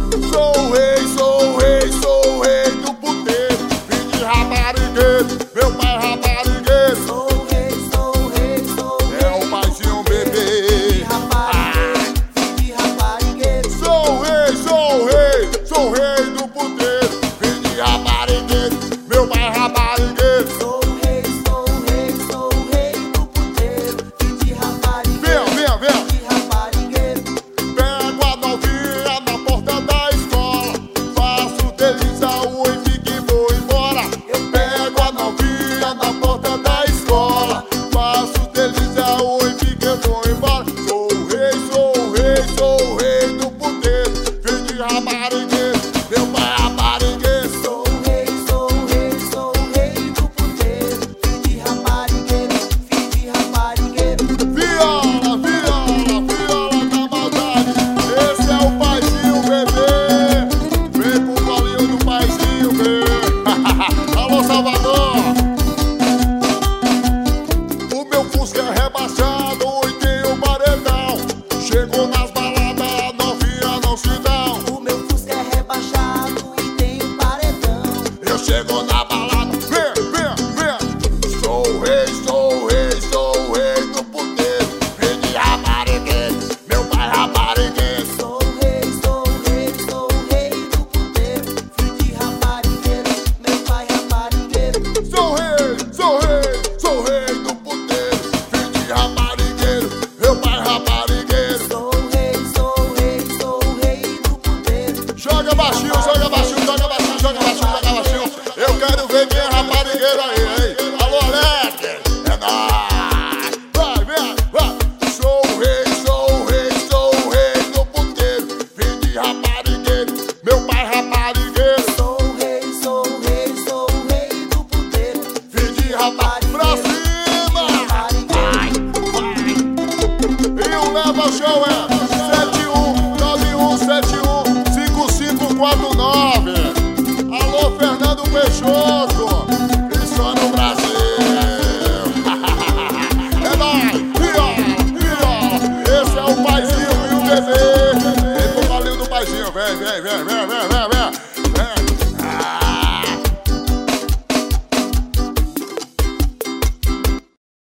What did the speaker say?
Sou o rei, sou o rei, sou o rei do puteiro. Filho de raparigueiro, meu pai é raparigueiro. Sou o rei, sou o rei, sou o rei. É o paizinho bebê. Filho de raparigueiro. Sou o rei, sou o rei, sou o rei do puteiro. Filho de raparigueiro, meu pai é raparigueiro. Sou o rei, sou o rei, sou o rei do puteiro. Filho de raparigueiro. Vem, vem, vem. Filho de raparigueiro. Pego a novinha na porta da escola, faço deles a oi, fico e vou embora. Eu pego a novinha na porta da escola, faço deles a oi, fico e vou embora. Sou o rei, sou o rei, sou o rei do puteiro. Filho de raparigueiro, meu pai é raparigueiro. Sou o rei, sou o rei, sou o rei do puteiro. Filho de raparigueiro. Filho de raparigueiro. Viola, viola, viola da maldade. Esse é o paizinho bebê. Vem pro colinho do paizinho bebê. Alô, Salvador. O meu Fusca é rebaixado e tem um paredão. Chegou nas baladas, novinha não se dão. O meu Fusca é rebaixado e tem um paredão. Eu chego na balada, vem, vem, vem. Sou o rei, sou o rei, sou o rei do puteiro. Filho de raparigueiro, meu pai é raparigueiro. Sou o rei, sou o rei, sou o rei do puteiro. Filho de raparigueiro, meu pai raparigueiro. Sou o rei, sou o rei, sou o rei do puteiro. Filho de raparigueiro, meu pai é raparigueiro. Sou o rei, sou o rei, sou o rei do puteiro. Joga baixinho, joga baixinho, joga baixinho, joga baixinho, joga baixinho. Eu quero ver quem é raparigueiro aí, hein? Alô, Alex, é nóis. Vai, vem, vai. Sou o rei, sou o rei, sou o rei do puteiro. Filho de raparigueiro, meu pai é raparigueiro. Sou o rei, sou o rei, sou o rei do puteiro. Filho de raparigueiro, pra cima. E o Leva Show é 7191715549. Alô, Fernando Peixoto. E só no Brasil. É nóis. Viola, viola. Esse é o paizinho e o bebê. Vem pro colinho do paizinho. Vem, vem, vem, vem, vem, vem.